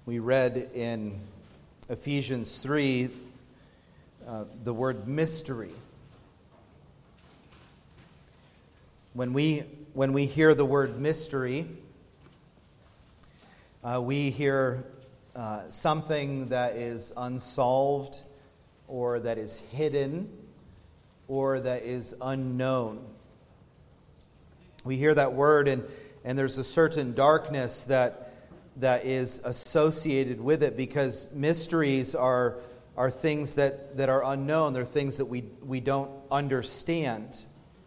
We read in Ephesians 3 the word mystery. When we hear the word mystery, we hear something that is unsolved, or that is hidden, or that is unknown. We hear that word, and there's a certain darkness that is associated with it, because mysteries are things that are unknown. They're things that we don't understand.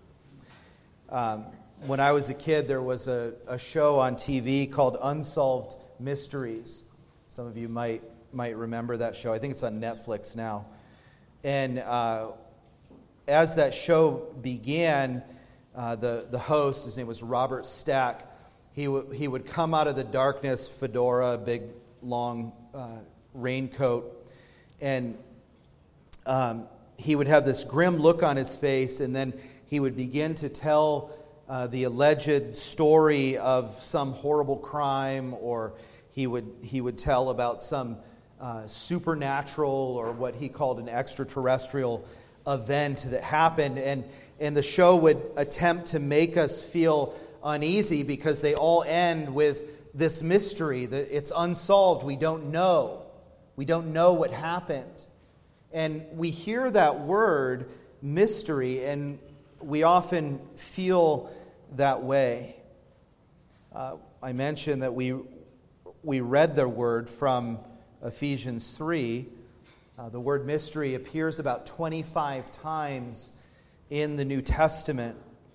When I was a kid, there was a show on TV called Unsolved Mysteries. Some of you might remember that show. I think it's on Netflix now. And as that show began, the host, his name was Robert Stack, he would come out of the darkness, fedora, big long raincoat, and he would have this grim look on his face, and then he would begin to tell the alleged story of some horrible crime, or he would tell about some supernatural, or what he called an extraterrestrial event that happened, and the show would attempt to make us feel uneasy because they all end with this mystery that it's unsolved. We don't know what happened. And we hear that word mystery, and we often feel that way. I mentioned that we read the word from Ephesians 3. The word mystery appears about 25 times in the New Testament.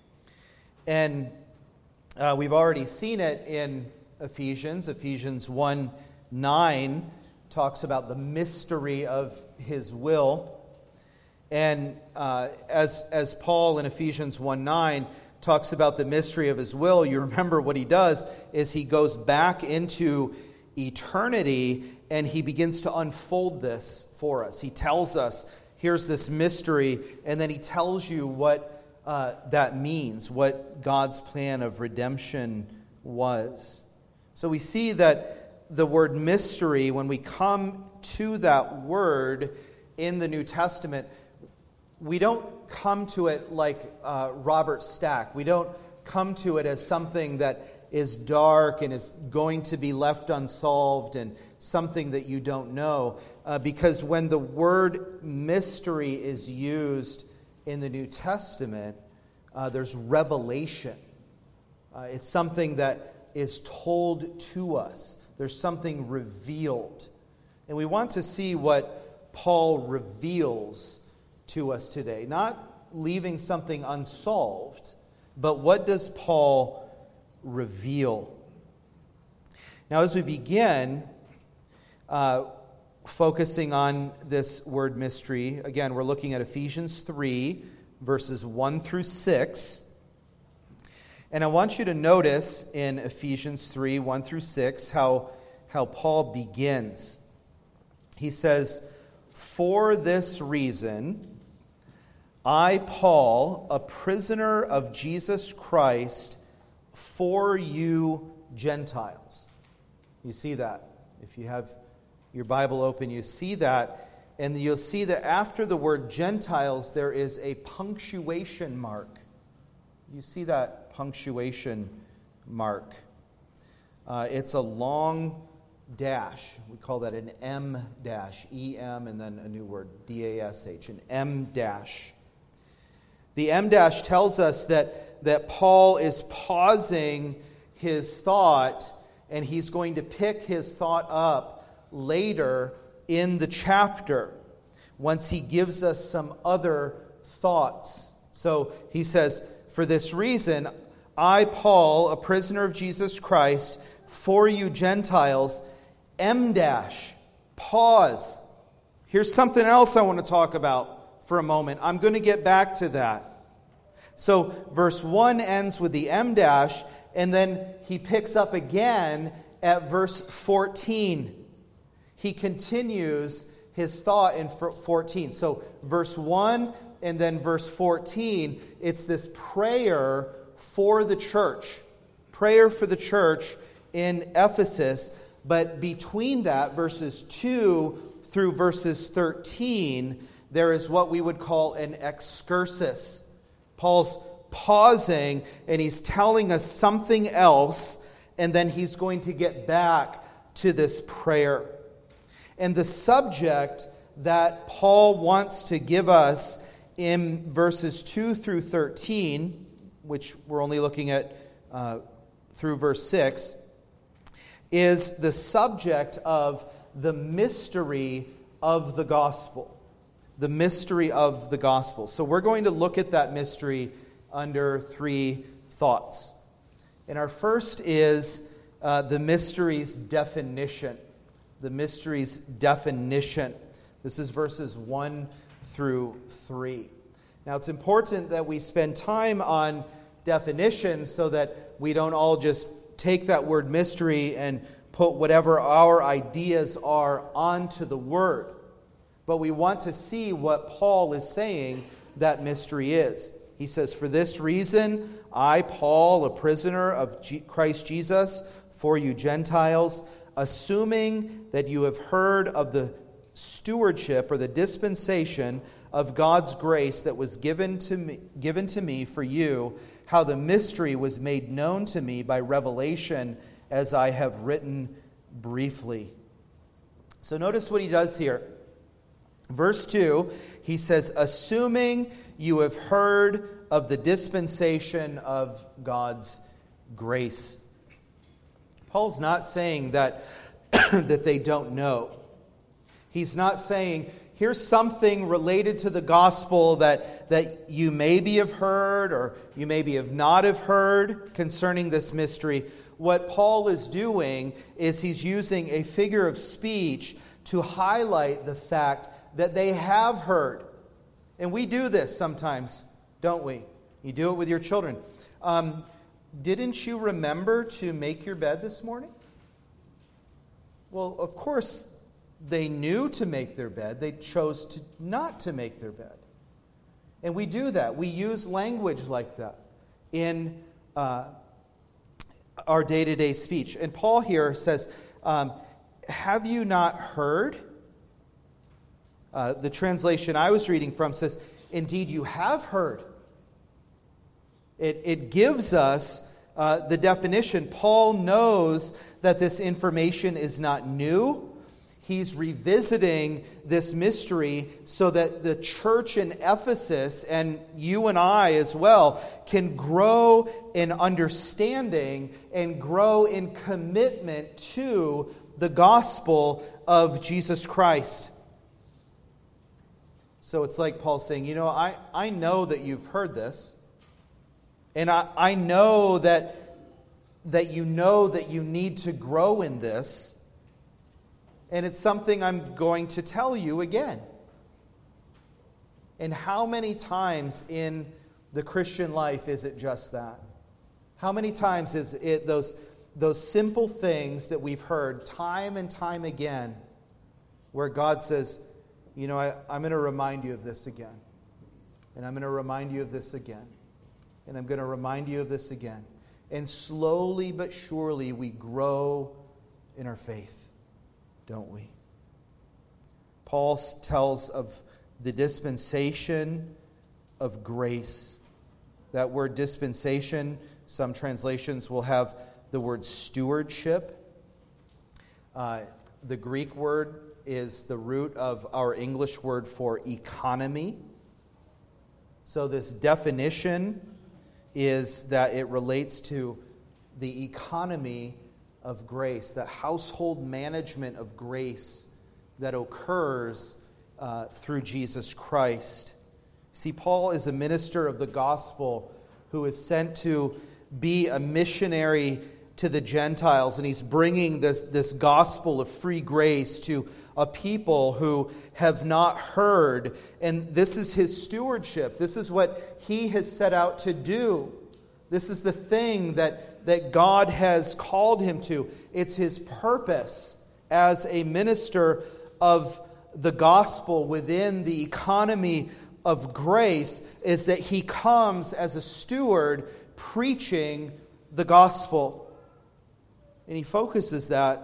And we've already seen it in Ephesians. Ephesians 1:9 talks about the mystery of his will. And as Paul in Ephesians 1:9 talks about the mystery of his will, you remember what he does is he goes back into eternity and he begins to unfold this for us. He tells us, here's this mystery, and then he tells you what that means, what God's plan of redemption was. So we see that the word mystery, when we come to that word in the New Testament, we don't come to it like Robert Stack. We don't come to it as something that is dark and is going to be left unsolved and something that you don't know. Because when the word mystery is used in the New Testament, there's revelation. It's something that is told to us. There's something revealed. And we want to see what Paul reveals to us today. Not leaving something unsolved, but what does Paul reveal? Now, as we begin focusing on this word mystery, again, we're looking at Ephesians 3, verses 1 through 6. And I want you to notice in Ephesians 3, 1 through 6, how Paul begins. He says, "For this reason, I, Paul, a prisoner of Jesus Christ, for you Gentiles." You see that? If you have your Bible open, you see that. And you'll see that after the word Gentiles, there is a punctuation mark. You see that punctuation mark. It's a long dash. We call that an M dash, E-M, and then a new word, D-A-S-H, an M dash. The M dash tells us that Paul is pausing his thought, and he's going to pick his thought up later in the chapter once he gives us some other thoughts. So he says, "For this reason, I, Paul, a prisoner of Jesus Christ, for you Gentiles," M dash, pause. Here's something else I want to talk about for a moment. I'm going to get back to that. So verse 1 ends with the M dash, and then he picks up again at verse 14. He continues his thought in 14. So verse 1 and then verse 14, it's this prayer for the church. Prayer for the church in Ephesus. But between that, verses 2 through verses 13, there is what we would call an excursus. Paul's pausing and he's telling us something else, and then he's going to get back to this prayer. And the subject that Paul wants to give us in verses 2 through 13, which we're only looking at through verse 6, is the subject of the mystery of the gospel. The mystery of the gospel. So we're going to look at that mystery under three thoughts. And our first is the mystery's definition. The mystery's definition. This is verses 1 through 3. Now it's important that we spend time on definitions so that we don't all just take that word mystery and put whatever our ideas are onto the word. But we want to see what Paul is saying that mystery is. He says, "For this reason, I, Paul, a prisoner of Christ Jesus, for you Gentiles, assuming that you have heard of the stewardship or the dispensation of God's grace that was given to me for you, how the mystery was made known to me by revelation, as I have written briefly." So notice what he does here. Verse 2, he says, "Assuming you have heard of the dispensation of God's grace." Paul's not saying that, that they don't know. He's not saying, here's something related to the gospel that you maybe have heard or you maybe have not have heard concerning this mystery. What Paul is doing is he's using a figure of speech to highlight the fact that they have heard. And we do this sometimes, don't we? You do it with your children. Didn't you remember to make your bed this morning? Well, of course, they knew to make their bed. They chose not to make their bed. And we do that. We use language like that in our day-to-day speech. And Paul here says, have you not heard? The translation I was reading from says, indeed you have heard. It gives us the definition. Paul knows that this information is not new. He's revisiting this mystery so that the church in Ephesus, and you and I as well, can grow in understanding and grow in commitment to the gospel of Jesus Christ. So it's like Paul saying, I know that you've heard this. And I know that you need to grow in this. And it's something I'm going to tell you again. And how many times in the Christian life is it just that? How many times is it those simple things that we've heard time and time again where God says, I'm going to remind you of this again. And I'm going to remind you of this again. And I'm going to remind you of this again. And slowly but surely we grow in our faith, don't we? Paul tells of the dispensation of grace. That word dispensation, some translations will have the word stewardship. The Greek word is the root of our English word for economy. So this definition is that it relates to the economy of grace, the household management of grace that occurs through Jesus Christ. See, Paul is a minister of the gospel who is sent to be a missionary to the Gentiles, and he's bringing this gospel of free grace to a people who have not heard. And this is his stewardship. This is what he has set out to do. This is the thing that God has called him to. It's his purpose as a minister of the gospel within the economy of grace is that he comes as a steward preaching the gospel. And he focuses that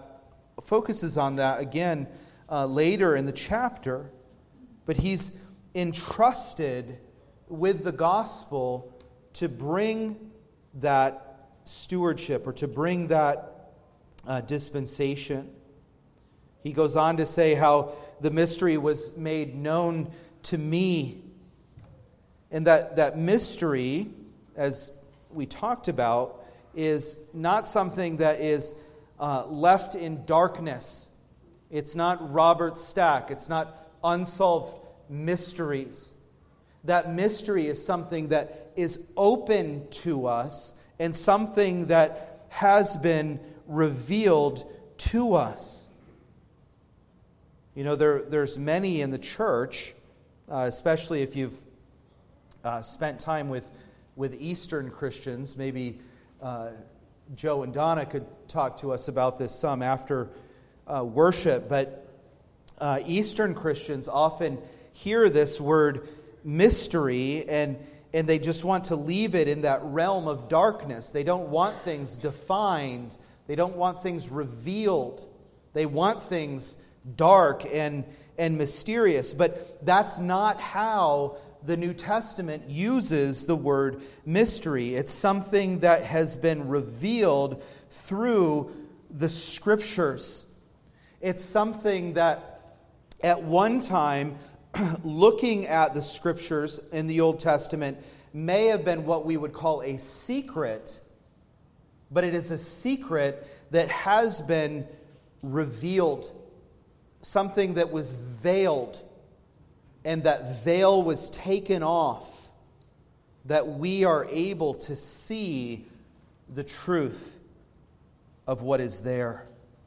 focuses on that again later in the chapter. But he's entrusted with the gospel to bring that stewardship, or to bring that dispensation. He goes on to say how the mystery was made known to me. And that mystery, as we talked about, is not something that is left in darkness. It's not Robert Stack. It's not unsolved mysteries. That mystery is something that is open to us and something that has been revealed to us. You know, there's many in the church, especially if you've spent time with Eastern Christians. Maybe Joe and Donna could talk to us about this some after worship. But Eastern Christians often hear this word mystery and they just want to leave it in that realm of darkness. They don't want things defined. They don't want things revealed. They want things dark and mysterious. But that's not how the New Testament uses the word mystery. It's something that has been revealed through the Scriptures. It's something that at one time, looking at the Scriptures in the Old Testament, may have been what we would call a secret, but it is a secret that has been revealed. Something that was veiled, and that veil was taken off, that we are able to see the truth of what is there.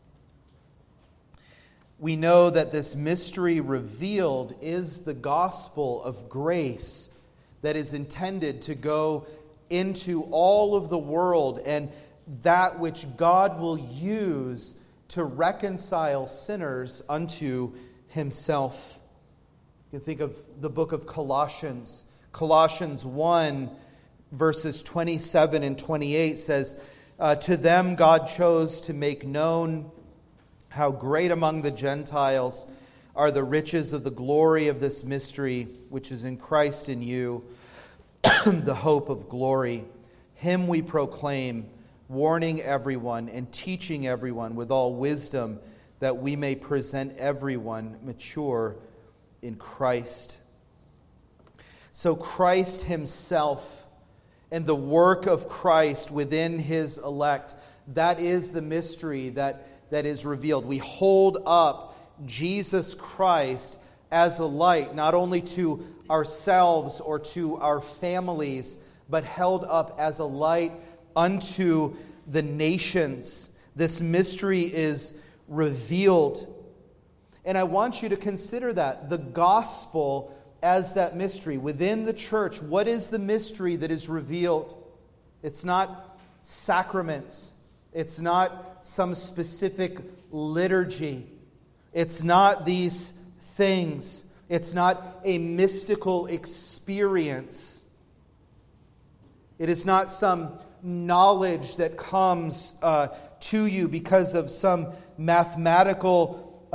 We know that this mystery revealed is the gospel of grace that is intended to go into all of the world, and that which God will use to reconcile sinners unto Himself. You can think of the book of Colossians. Colossians 1, verses 27 and 28 says, to them God chose to make known how great among the Gentiles are the riches of the glory of this mystery, which is in Christ in you, the hope of glory. Him we proclaim, warning everyone and teaching everyone with all wisdom, that we may present everyone mature in Christ. So Christ Himself and the work of Christ within His elect, that is the mystery that is revealed. We hold up Jesus Christ as a light, not only to ourselves or to our families, but held up as a light unto the nations. This mystery is revealed. And I want you to consider that, the gospel as that mystery. Within the church, what is the mystery that is revealed? It's not sacraments. It's not some specific liturgy. It's not these things. It's not a mystical experience. It is not some knowledge that comes to you because of some mathematical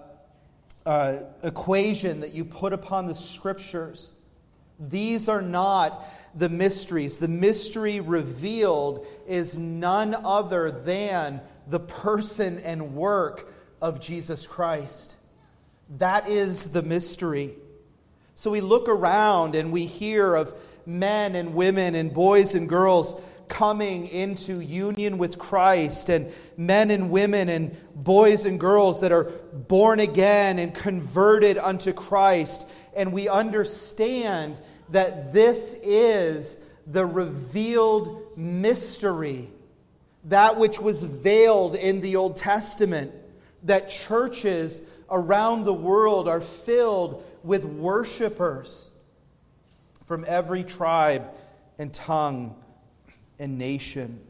equation that you put upon the Scriptures. These are not the mysteries. The mystery revealed is none other than the person and work of Jesus Christ. That is the mystery. So we look around and we hear of men and women and boys and girls coming into union with Christ, and men and women and boys and girls that are born again and converted unto Christ. And we understand that this is the revealed mystery, that which was veiled in the Old Testament, that churches around the world are filled with worshipers from every tribe and tongue and nation.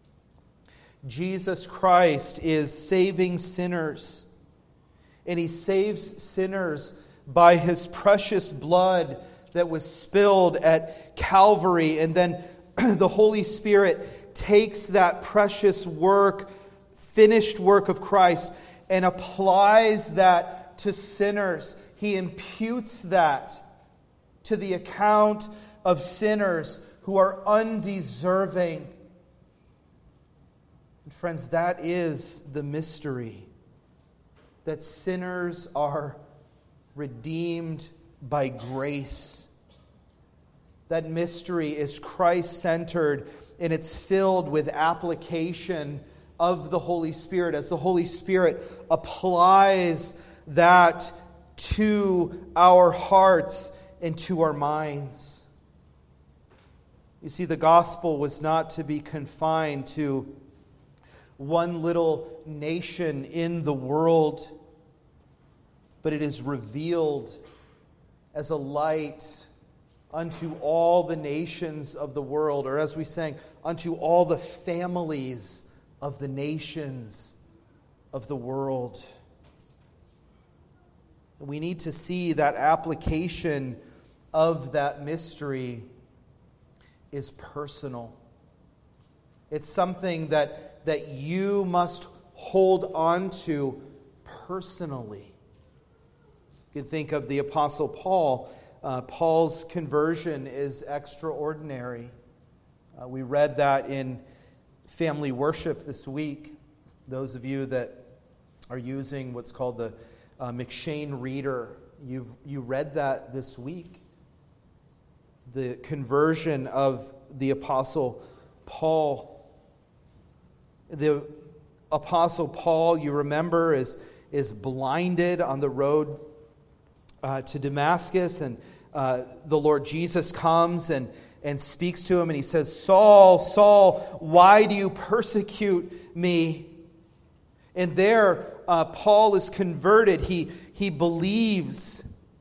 Jesus Christ is saving sinners, and He saves sinners by His precious blood that was spilled at Calvary, and then the Holy Spirit takes that precious work, finished work of Christ, and applies that to sinners. He imputes that to the account of sinners who are undeserving. And friends, that is the mystery, that sinners are redeemed by grace. That mystery is Christ-centered, and it's filled with application of the Holy Spirit as the Holy Spirit applies that to our hearts and to our minds. You see, the gospel was not to be confined to one little nation in the world, but it is revealed as a light unto all the nations of the world, or as we sang, unto all the families of the nations of the world. We need to see that application of that mystery is personal. It's something that you must hold on to personally. You can think of the Apostle Paul. Paul's conversion is extraordinary. We read that in family worship this week. Those of you that are using what's called the McShane Reader, you read that this week. The conversion of the Apostle Paul. The Apostle Paul, you remember, is blinded on the road to Damascus, and the Lord Jesus comes and speaks to him, and he says, "Saul, Saul, why do you persecute me?" And there, Paul is converted. He believes.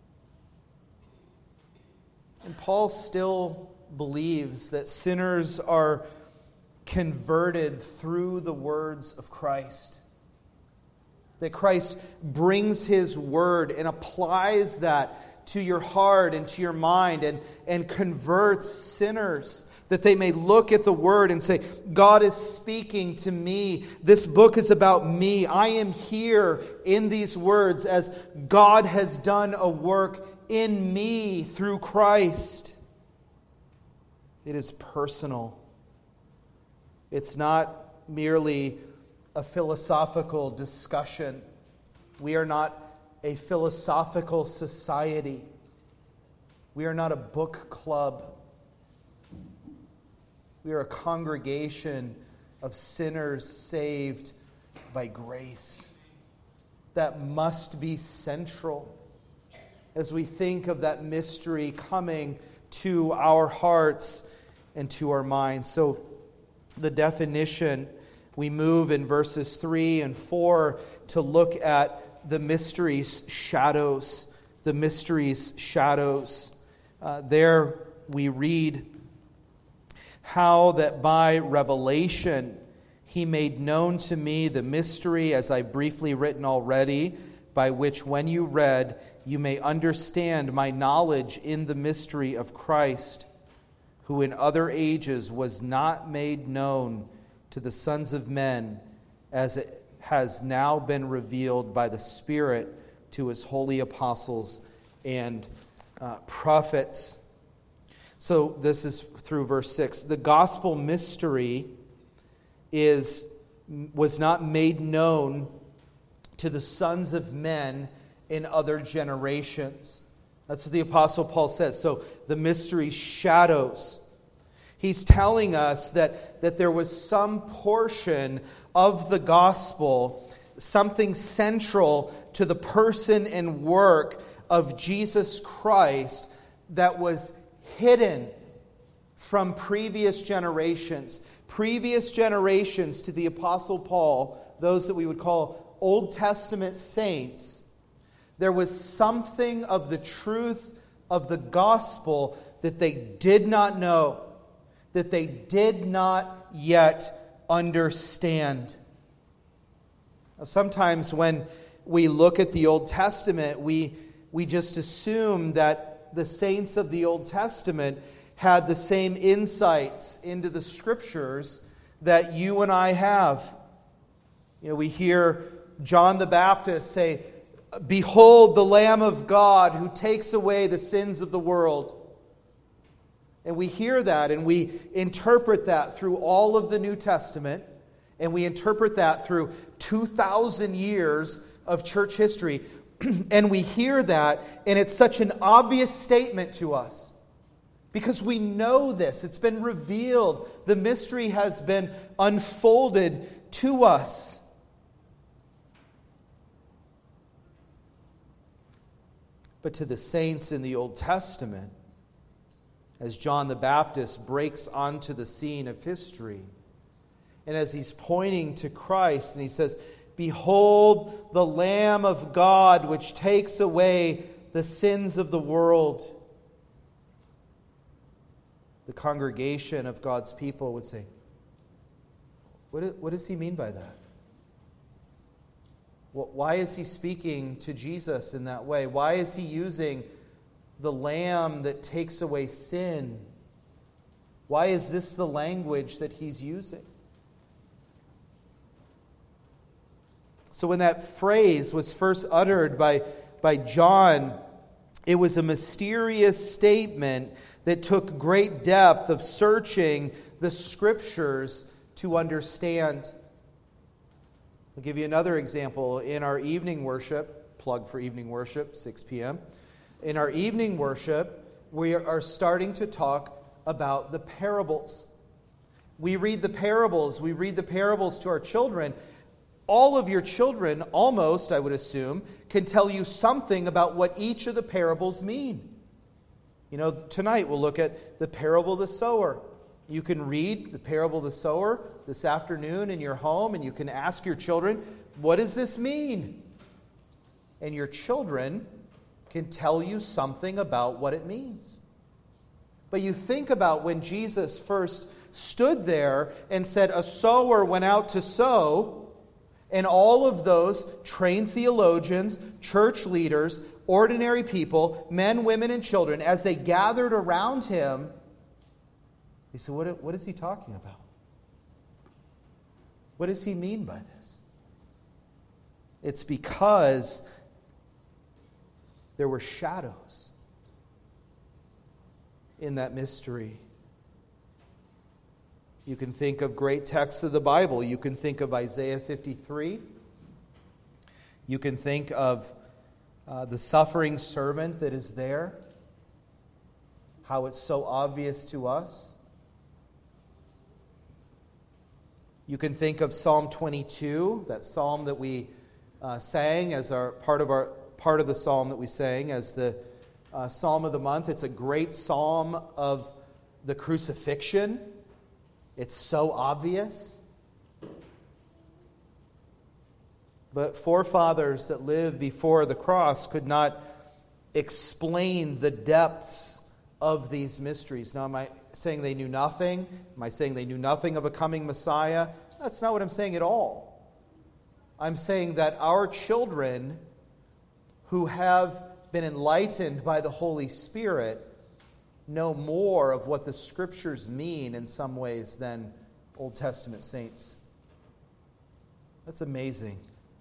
And Paul still believes that sinners are converted through the words of Christ. That Christ brings His word and applies that to your heart and to your mind and converts sinners. That they may look at the word and say, God is speaking to me. This book is about me. I am here in these words as God has done a work in me through Christ. It is personal. It's not merely a philosophical discussion. We are not a philosophical society. We are not a book club. We are a congregation of sinners saved by grace. That must be central as we think of that mystery coming to our hearts and to our minds. So the definition, we move in verses 3 and 4 to look at the mysteries' shadows. The mysteries' shadows. There we read how that by revelation He made known to me the mystery, as I briefly written already, by which when you read, you may understand my knowledge in the mystery of Christ, who in other ages was not made known to the sons of men, as it has now been revealed by the Spirit to His holy apostles and prophets. So this is through verse 6. The gospel mystery was not made known to the sons of men in other generations. That's what the Apostle Paul says. So the mystery shadows. He's telling us that there was some portion of the gospel, something central to the person and work of Jesus Christ that was hidden from previous generations. Previous generations to the Apostle Paul, those that we would call Old Testament saints, there was something of the truth of the gospel that they did not know, that they did not yet understand. Now, sometimes when we look at the Old Testament, we just assume that the saints of the Old Testament had the same insights into the Scriptures that you and I have. You know, we hear John the Baptist say, "Behold the Lamb of God who takes away the sins of the world." And we hear that and we interpret that through all of the New Testament, and we interpret that through 2,000 years of church history. And we hear that, and it's such an obvious statement to us. Because we know this. It's been revealed. The mystery has been unfolded to us. But to the saints in the Old Testament, as John the Baptist breaks onto the scene of history, and as he's pointing to Christ, and he says, "Behold the Lamb of God, which takes away the sins of the world," the congregation of God's people would say, what does he mean by that? Why is he speaking to Jesus in that way? Why is he using the Lamb that takes away sin? Why is this the language that he's using? So when that phrase was first uttered by John, it was a mysterious statement that took great depth of searching the Scriptures to understand. I'll give you another example. In our evening worship, plug for evening worship, 6 p.m. In our evening worship, we are starting to talk about the parables. We read the parables. We read the parables to our children. All of your children, almost, I would assume, can tell you something about what each of the parables mean. You know, tonight we'll look at the parable of the sower. You can read the parable of the sower this afternoon in your home, and you can ask your children, what does this mean? And your children can tell you something about what it means. But you think about when Jesus first stood there and said, "A sower went out to sow," and all of those trained theologians, church leaders, ordinary people, men, women, and children, as they gathered around him, they said, what is he talking about? What does he mean by this? It's because there were shadows in that mystery. You can think of great texts of the Bible. You can think of Isaiah 53. You can think of the suffering servant that is there. How it's so obvious to us. You can think of Psalm 22, that psalm that we sang as part of the psalm that we sang as the Psalm of the month. It's a great psalm of the crucifixion. It's so obvious. But forefathers that lived before the cross could not explain the depths of these mysteries. Now, am I saying they knew nothing? Am I saying they knew nothing of a coming Messiah? That's not what I'm saying at all. I'm saying that our children who have been enlightened by the Holy Spirit know more of what the Scriptures mean in some ways than Old Testament saints. That's amazing.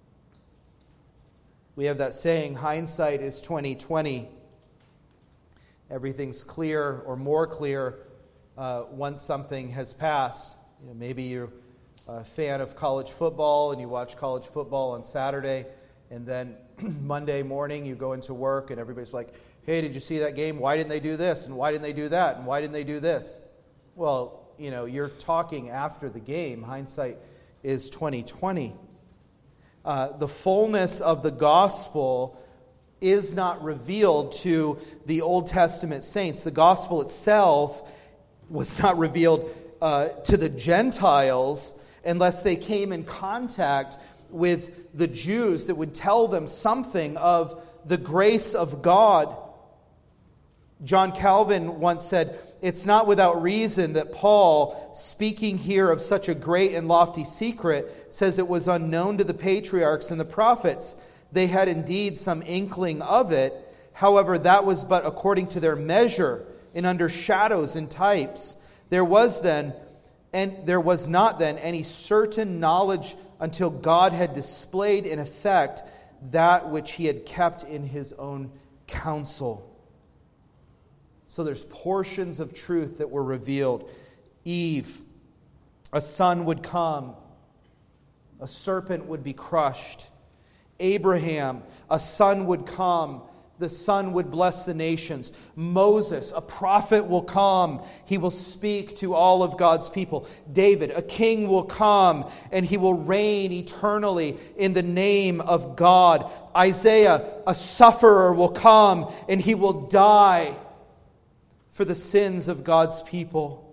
We have that saying, hindsight is 20/20. Everything's clear or more clear once something has passed. You know, maybe you're a fan of college football and you watch college football on Saturday, and then Monday morning you go into work and everybody's like, "Hey, did you see that game? Why didn't they do this? And why didn't they do that? And why didn't they do this?" Well, you know, you're talking after the game. Hindsight is 20/20. The fullness of the gospel is not revealed to the Old Testament saints. The gospel itself was not revealed to the Gentiles unless they came in contact with the Jews that would tell them something of the grace of God. John Calvin once said, "It's not without reason that Paul, speaking here of such a great and lofty secret, says it was unknown to the patriarchs and the prophets. They had indeed some inkling of it. However, that was but according to their measure and under shadows and types. There was not then any certain knowledge until God had displayed in effect that which he had kept in his own counsel. So there's portions of truth that were revealed. Eve, a son would come, a serpent would be crushed. Abraham, a son would come, the son would bless the nations. Moses, a prophet will come, he will speak to all of God's people. David, a king will come, and he will reign eternally in the name of God. Isaiah, a sufferer will come, and he will die for the sins of God's people.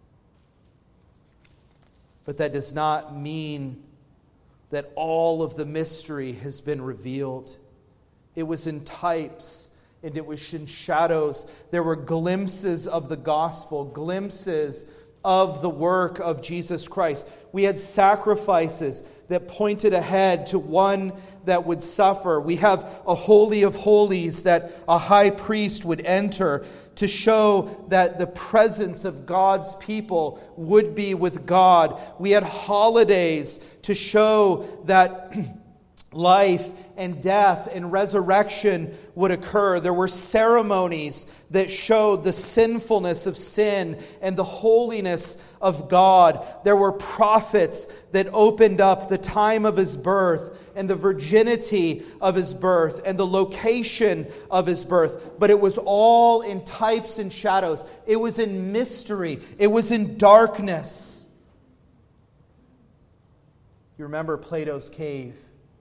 But that does not mean that all of the mystery has been revealed. It was in types and it was in shadows. There were glimpses of the gospel, glimpses of the work of Jesus Christ. We had sacrifices that pointed ahead to one that would suffer. We have a holy of holies that a high priest would enter to show that the presence of God's people would be with God. We had holidays to show that life and death and resurrection would occur. There were ceremonies that showed the sinfulness of sin and the holiness of God. There were prophets that opened up the time of his birth and the virginity of his birth and the location of his birth. But it was all in types and shadows. It was in mystery. It was in darkness. You remember Plato's cave?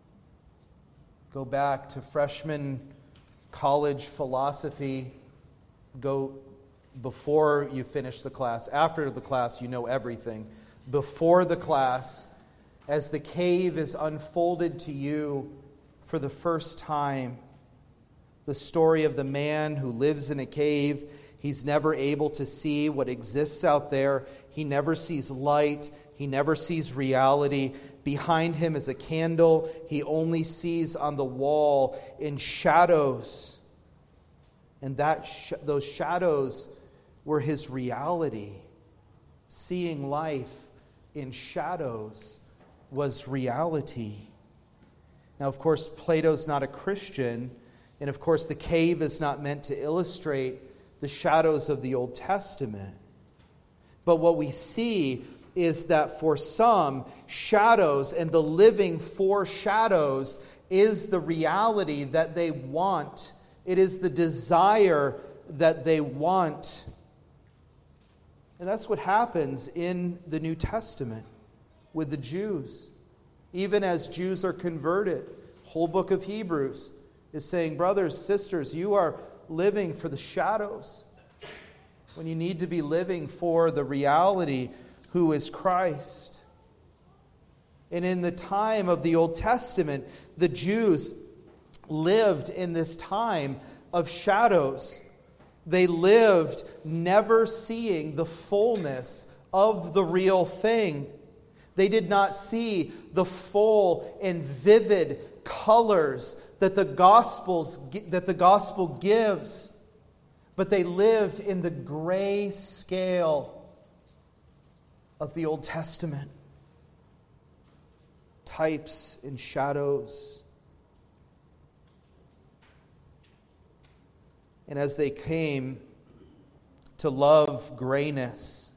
Go back to freshman college philosophy. Go before you finish the class. After the class, you know everything. Before the class, as the cave is unfolded to you for the first time, the story of the man who lives in a cave. He's never able to see what exists out there. He never sees light. He never sees reality. Behind him is a candle. He only sees on the wall in shadows. And those shadows were his reality. Seeing life in shadows was reality. Now, of course, Plato's not a Christian. And of course, the cave is not meant to illustrate the shadows of the Old Testament. But what we see is that for some, shadows and the living for shadows is the reality that they want. It is the desire that they want. And that's what happens in the New Testament with the Jews. Even as Jews are converted, whole book of Hebrews is saying, brothers, sisters, you are living for the shadows when you need to be living for the reality who is Christ. And in the time of the Old Testament, the Jews lived in this time of shadows. They lived never seeing the fullness of the real thing. They did not see the full and vivid colors that the gospel gives, but they lived in the gray scale of the Old Testament. Types and shadows. And as they came to love grayness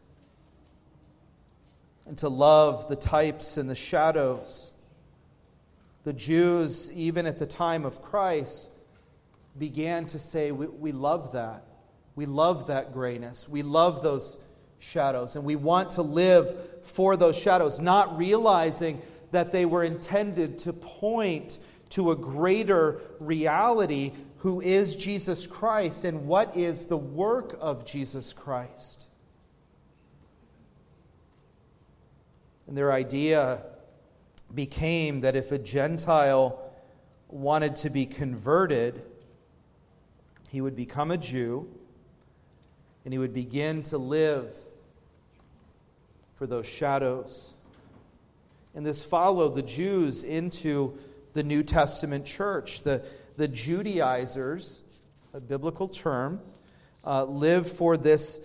and to love the types and the shadows, the Jews, even at the time of Christ, began to say, we love that. We love that grayness. We love those shadows. And we want to live for those shadows, not realizing that they were intended to point to a greater reality, who is Jesus Christ and what is the work of Jesus Christ. And their idea became that if a Gentile wanted to be converted, he would become a Jew and he would begin to live for those shadows. And this followed the Jews into the New Testament church. The Judaizers, a biblical term, live for this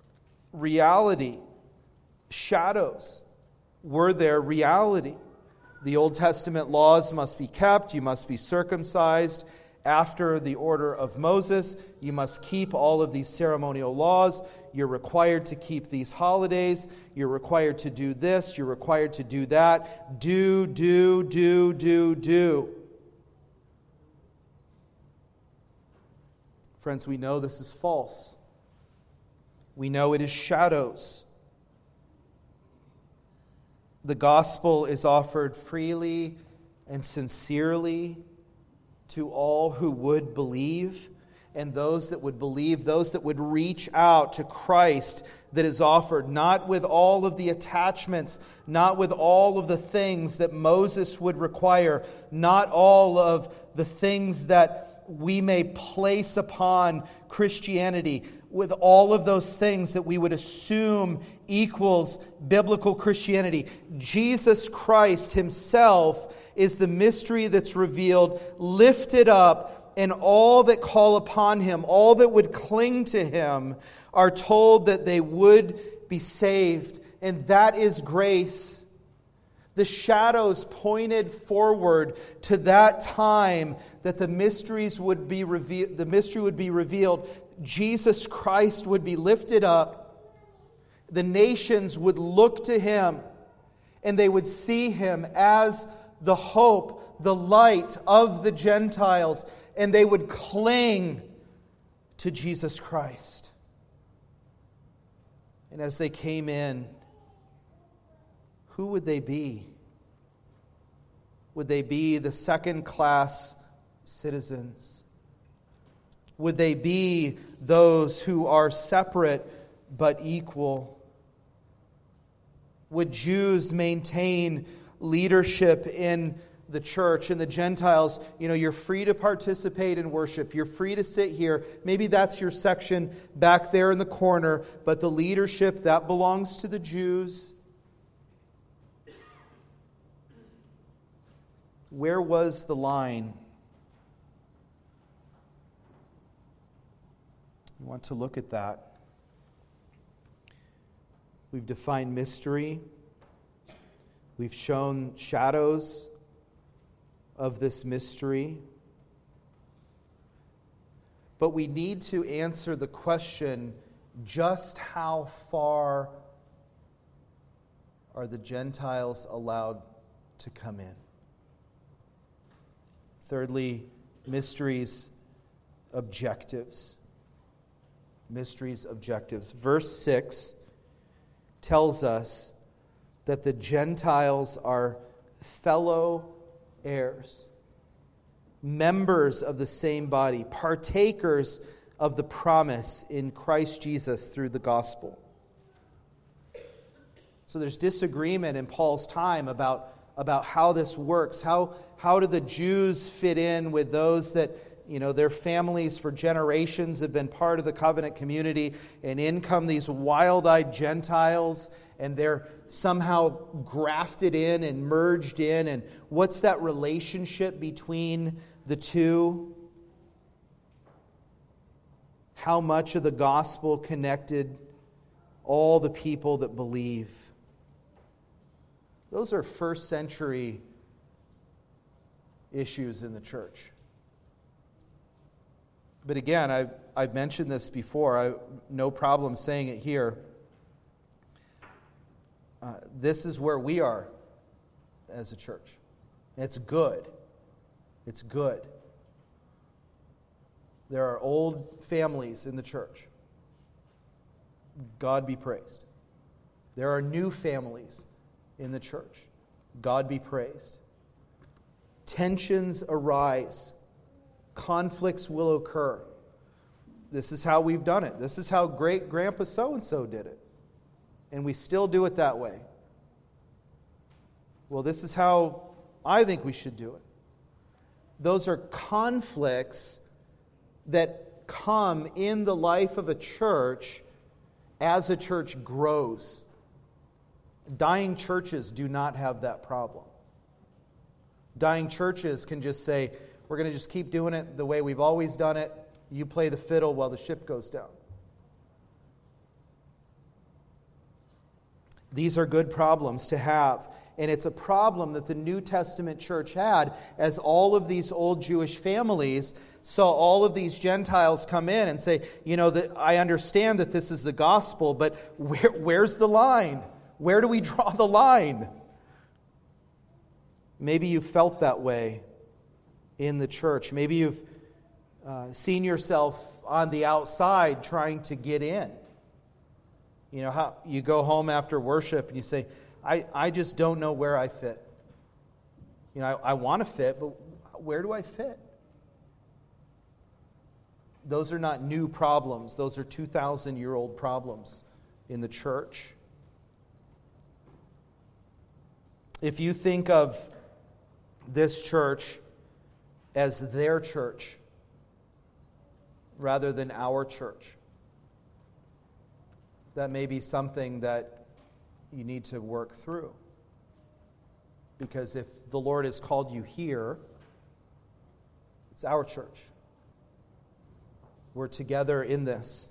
reality. Shadows were their reality. The Old Testament laws must be kept. You must be circumcised after the order of Moses. You must keep all of these ceremonial laws. You're required to keep these holidays. You're required to do this. You're required to do that. Do. Friends, we know this is false. We know it is shadows. The gospel is offered freely and sincerely to all who would believe, and those that would believe, those that would reach out to Christ that is offered, not with all of the attachments, not with all of the things that Moses would require, not all of the things that we may place upon Christianity, with all of those things that we would assume equals biblical Christianity. Jesus Christ himself is the mystery that's revealed, lifted up, and all that call upon him, all that would cling to him, are told that they would be saved. And that is grace. The shadows pointed forward to that time that the mysteries would be revealed. The mystery would be revealed. Jesus Christ would be lifted up. The nations would look to him, and they would see him as the hope, the light of the Gentiles, and they would cling to Jesus Christ. And as they came in, who would they be? Would they be the second-class citizens? Would they be those who are separate but equal? Would Jews maintain leadership in the church? And the Gentiles, you're free to participate in worship. You're free to sit here. Maybe that's your section back there in the corner, but the leadership, that belongs to the Jews. Where was the line? We want to look at that. We've defined mystery. We've shown shadows of this mystery. But we need to answer the question, just how far are the Gentiles allowed to come in? Thirdly, mysteries, objectives. Mysteries, objectives. Verse 6 tells us that the Gentiles are fellow heirs, members of the same body, partakers of the promise in Christ Jesus through the gospel. So there's disagreement in Paul's time about how this works. How do the Jews fit in with those that, their families for generations have been part of the covenant community, and in come these wild-eyed Gentiles, and they're somehow grafted in and merged in, and what's that relationship between the two? How much of the gospel connected all the people that believe? Those are first century issues in the church. But again, I've mentioned this before. No problem saying it here. This is where we are as a church. It's good. It's good. There are old families in the church. God be praised. There are new families in the church. God be praised. Tensions arise. Conflicts will occur. This is how we've done it. This is how great grandpa so-and-so did it. And we still do it that way. Well, this is how I think we should do it. Those are conflicts that come in the life of a church as a church grows. Dying churches do not have that problem. Dying churches can just say, we're going to just keep doing it the way we've always done it. You play the fiddle while the ship goes down. These are good problems to have. And it's a problem that the New Testament church had, as all of these old Jewish families saw all of these Gentiles come in and say, I understand that this is the gospel, but where's the line? Where do we draw the line? Maybe you felt that way in the church. Maybe you've seen yourself on the outside trying to get in. How you go home after worship and you say, I just don't know where I fit. I want to fit, but where do I fit? Those are not new problems. Those are 2,000-year-old problems in the church. If you think of this church as their church rather than our church, that may be something that you need to work through. Because if the Lord has called you here, it's our church. We're together in this.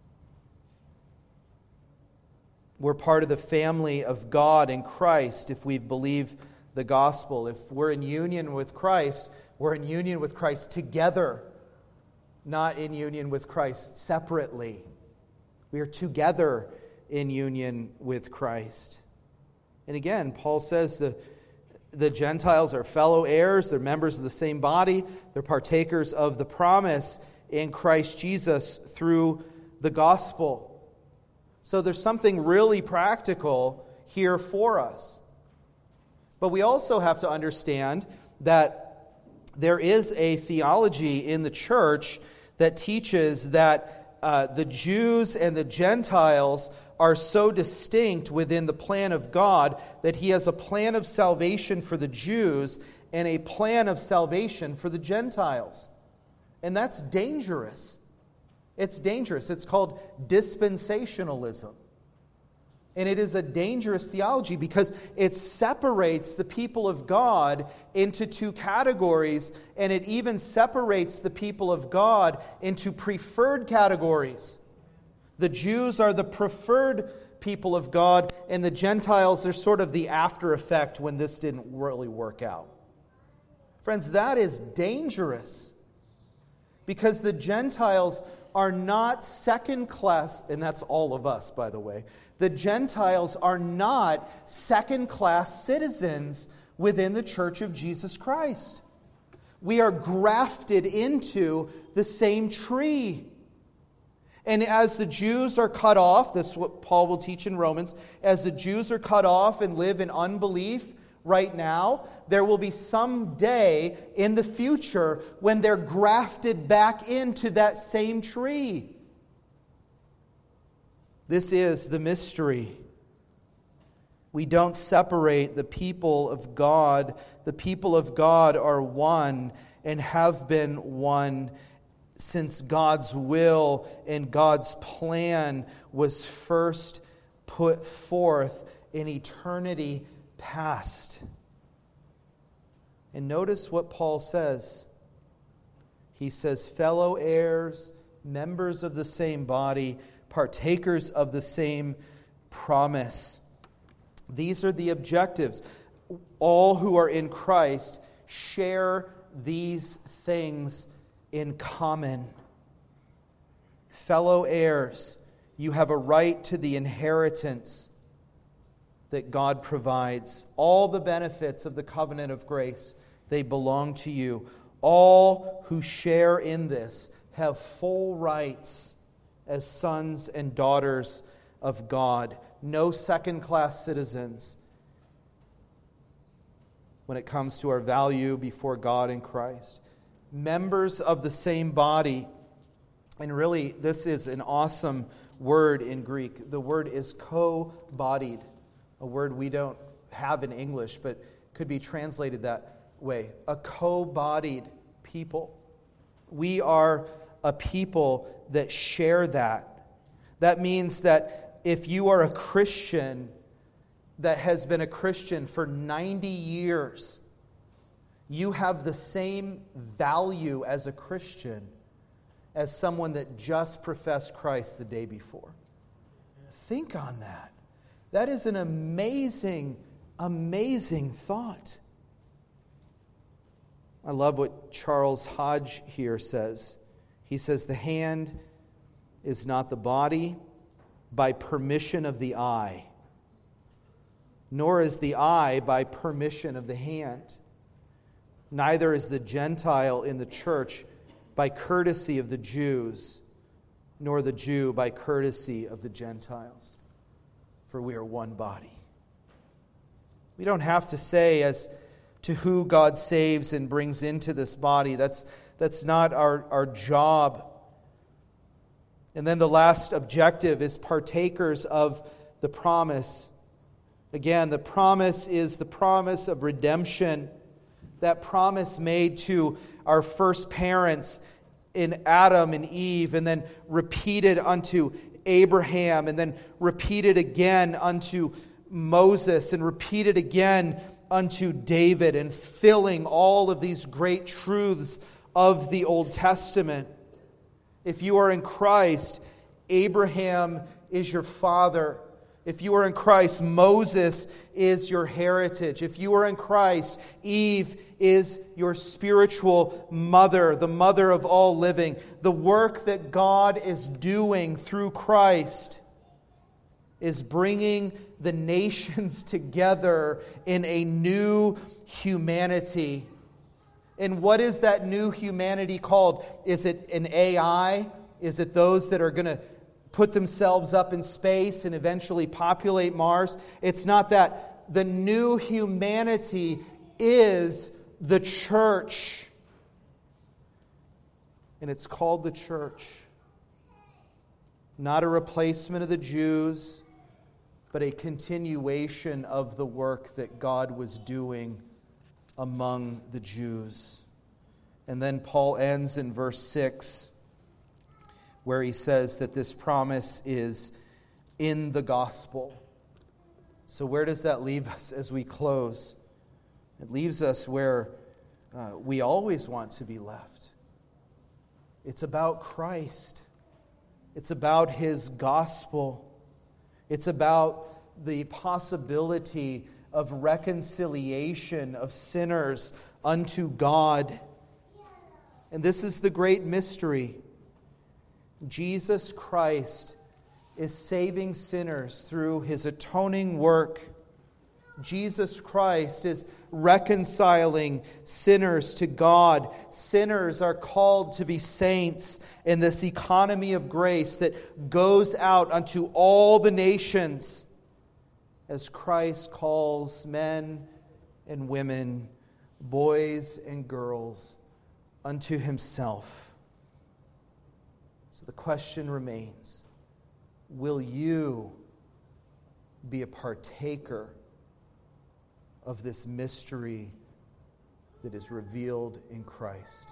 We're part of the family of God in Christ if we believe the gospel. If we're in union with Christ, we're in union with Christ together, not in union with Christ separately. We are together in union with Christ. And again, Paul says the Gentiles are fellow heirs, they're members of the same body, they're partakers of the promise in Christ Jesus through the gospel. So there's something really practical here for us. But we also have to understand that there is a theology in the church that teaches that the Jews and the Gentiles are so distinct within the plan of God that He has a plan of salvation for the Jews and a plan of salvation for the Gentiles. And that's dangerous. It's dangerous. It's called dispensationalism. And it is a dangerous theology because it separates the people of God into two categories, and it even separates the people of God into preferred categories. The Jews are the preferred people of God, and the Gentiles are sort of the after effect when this didn't really work out. Friends, that is dangerous because the Gentiles are not second class, and that's all of us, by the way. The Gentiles are not second-class citizens within the Church of Jesus Christ. We are grafted into the same tree. And as the Jews are cut off, this is what Paul will teach in Romans, as the Jews are cut off and live in unbelief right now, there will be some day in the future when they're grafted back into that same tree. This is the mystery. We don't separate the people of God. The people of God are one and have been one since God's will and God's plan was first put forth in eternity past. And notice what Paul says. He says, fellow heirs, members of the same body, partakers of the same promise. These are the objectives. All who are in Christ share these things in common. Fellow heirs, you have a right to the inheritance that God provides. All the benefits of the covenant of grace, they belong to you. All who share in this have full rights as sons and daughters of God. No second-class citizens when it comes to our value before God in Christ. Members of the same body. And really, this is an awesome word in Greek. The word is co-bodied, a word we don't have in English, but could be translated that way. A co-bodied people. We are a people that share that. That means that if you are a Christian that has been a Christian for 90 years, you have the same value as a Christian as someone that just professed Christ the day before. Think on that. That is an amazing amazing thought. I love what Charles Hodge here says. He says, the hand is not the body by permission of the eye, nor is the eye by permission of the hand. Neither is the Gentile in the church by courtesy of the Jews, nor the Jew by courtesy of the Gentiles. For we are one body. We don't have to say as to who God saves and brings into this body. That's not our job. And then the last objective is partakers of the promise. Again, the promise is the promise of redemption. That promise made to our first parents in Adam and Eve, and then repeated unto Abraham, and then repeated again unto Moses, and repeated again unto David, and filling all of these great truths of the Old Testament. If you are in Christ, Abraham is your father. If you are in Christ, Moses is your heritage. If you are in Christ, Eve is your spiritual mother, the mother of all living. The work that God is doing through Christ is bringing the nations together in a new humanity. And what is that new humanity called? Is it an AI? Is it those that are going to put themselves up in space and eventually populate Mars? It's not that. The new humanity is the church. And it's called the church. Not a replacement of the Jews, but a continuation of the work that God was doing among the Jews. And then Paul ends in verse 6, where he says that this promise is in the gospel. So where does that leave us as we close? It leaves us where we always want to be left. It's about Christ. It's about His gospel. It's about the possibility of reconciliation of sinners unto God. And this is the great mystery. Jesus Christ is saving sinners through His atoning work. Jesus Christ is reconciling sinners to God. Sinners are called to be saints in this economy of grace that goes out unto all the nations as Christ calls men and women, boys and girls unto Himself. So the question remains, will you be a partaker of this mystery that is revealed in Christ?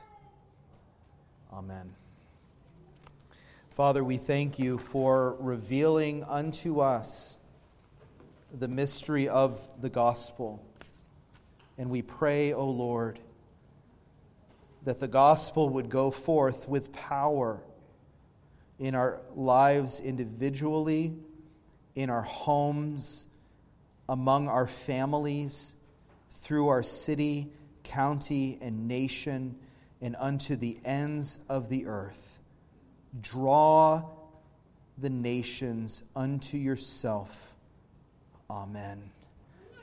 Amen. Father, we thank You for revealing unto us the mystery of the gospel. And we pray, O Lord, that the gospel would go forth with power in our lives individually, in our homes, among our families, through our city, county, and nation, and unto the ends of the earth. Draw the nations unto Yourself. Amen.